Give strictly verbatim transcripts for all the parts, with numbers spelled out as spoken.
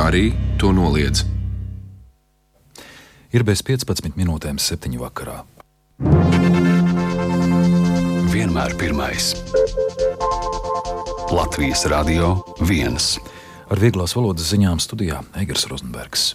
arī to noliedz. Ir bez piecpadsmit minūtēm septiņu vakarā. Vienmēr pirmais. Latvijas Radio viens. Ar vieglās valodas ziņām studijā Eigars Rozenbergs.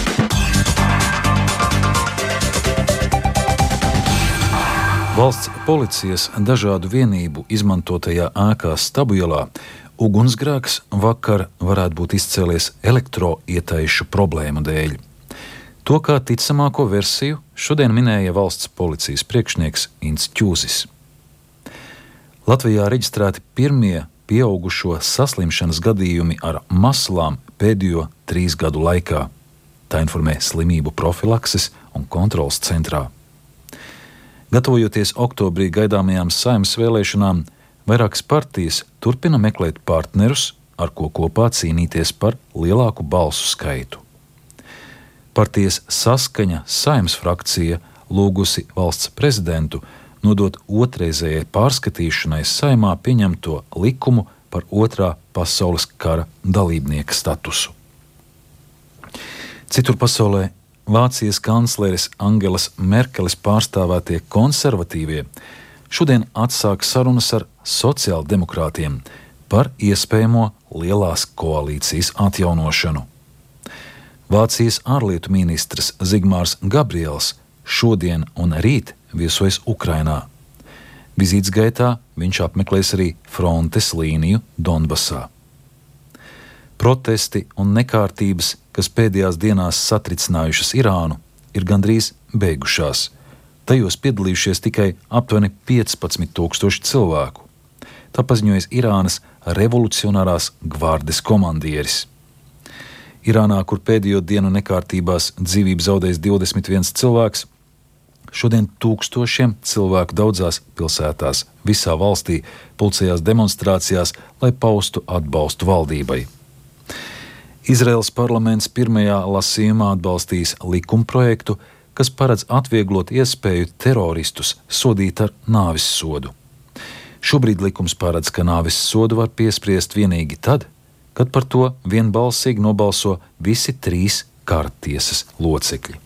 Valsts policijas dažādu vienību izmantotajā ēkā Stabuielā ugunsgrēks vakar varētu būt izcēlies elektroietaišu problēmu dēļ. To kā ticamāko versiju šodien minēja valsts policijas priekšnieks Ints Ķūzis. Latvijā reģistrēti pirmie pieaugušo saslimšanas gadījumi ar maslām pēdējo trīs gadu laikā. Tā informē Slimību profilakses un kontroles centrā. Gatavojoties oktobrī gaidāmajām Saeimas vēlēšanām, vairākas partijas turpina meklēt partnerus, ar ko kopā cīnīties par lielāku balsu skaitu. Partijas Saskaņa Saeimas frakcija lūgusi valsts prezidentu nodot otrreizējai pārskatīšanai Saeimā pieņemto likumu par otrā pasaules kara dalībnieka statusu. Citur pasaulē Vācijas kancleres Angelas Merkeles pārstāvētie konservatīvie šodien atsāk sarunas ar sociāldemokrātiem par iespējamo lielās koalīcijas atjaunošanu. Vācijas ārlietu ministrs Zigmārs Gabriels šodien un rīt viesojas Ukrainā. Vizītes gaitā viņš apmeklēs arī frontes līniju Donbasā. Protesti un nekārtības, kas pēdējās dienās satricinājušas Irānu, ir gandrīz beigušās. Tajos piedalījušies tikai aptuveni piecpadsmit tūkstoši cilvēku. Tā paziņojas Irānas revolucionārās gvardes komandieris. Irānā, kur pēdējo dienu nekārtībās dzīvību zaudējis divdesmit viens cilvēks, šodien tūkstošiem cilvēku daudzās pilsētās visā valstī pulcējās demonstrācijās, lai paustu atbalstu valdībai. Izraēlas parlaments pirmajā lasījumā atbalstīs likumprojektu, kas paredz atvieglot iespēju teroristus sodīt ar nāves sodu. Šobrīd likums paredz, ka nāves sodu var piespriest vienīgi tad, kad par to vienbalsīgi nobalso visi trīs kārttiesas locekļi.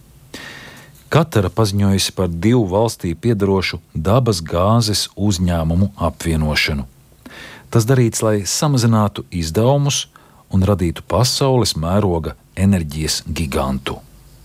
Katara paziņojusi par divu valstī piedarošu dabas gāzes uzņēmumu apvienošanu. Tas darīts, lai samazinātu izdevumus un radītu pasaules mēroga enerģijas gigantu.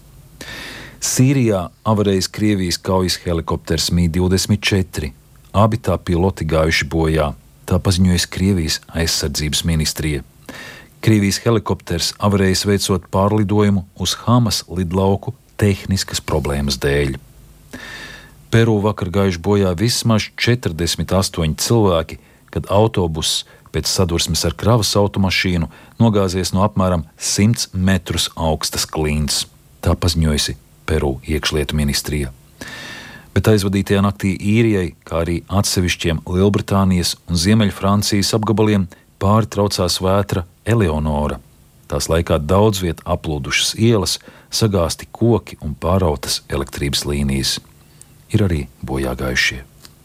Sīrijā avarējis Krievijas kaujas helikopters M I divdesmit četri. Abi tā piloti gājuši bojā, tā paziņojas Krievijas aizsardzības ministrija. Krievijas helikopters avarējis veicot pārlidojumu uz Hamas lidlauku tehniskas problēmas dēļ. Peru vakar gājuši bojā vismaz četrdesmit astoņi cilvēki, kad autobuss pēc sadursmes ar kravas automašīnu nogāzies no apmēram simts metrus augstas klints. Tā paziņojusi Peru iekšlietu ministrija. Bet aizvadītajā naktī Īrijai, kā arī atsevišķiem Lielbritānijas un Ziemeļfrancijas apgabaliem pāri traucās vētra Eleonora. Tās laikā daudz viet aplūdušas ielas, sagāsti koki un pārautas elektrības līnijas. Ir arī bojāgājušie.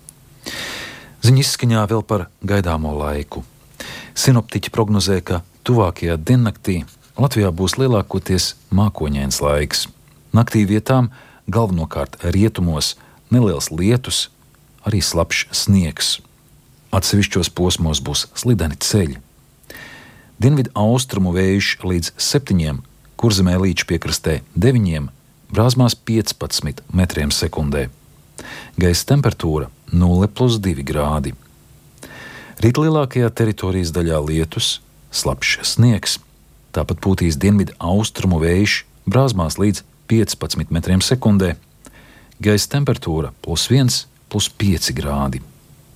Ziņa izskaņā vēl par gaidāmo laiku. Sinoptiķi prognozē, ka tuvākajā diennaktī Latvijā būs lielākoties mākoņains laiks. Naktī vietām galvenokārt rietumos neliels lietus, arī slapjš sniegs. Atsevišķos posmos būs slideni ceļi. Dienvidu austrumu vējš līdz septiņiem, Kurzemē līča piekrastē deviņiem, Brāzmās piecpadsmit metriem sekundē. Gaisa temperatūra nulle plus divi grādi. Rīt lielākajā teritorijas daļā lietus, slapjš sniegs, tāpat pūtīs dienvidu austrumu vējš Brāzmās līdz piecpadsmit metriem sekundē. Gaisa temperatūra plus viens, plus pieci grādi.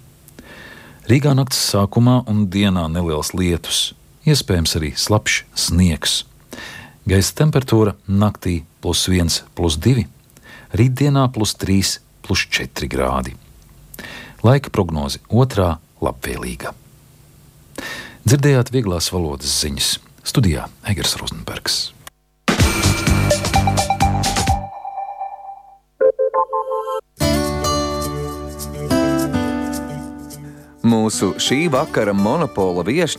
Rīgā nakts sākumā un dienā neliels lietus, iespējams arī slapjš sniegs. Gaisa temperatūra naktī plus viens, plus divi, rītdienā plus trīs, plus četri grādi. Laika prognoze otrā labvēlīga. Dzirdējāt vieglās valodas ziņas. Studijā Eigars Rozenbergs. Mūsu šī vakara monopola viešņa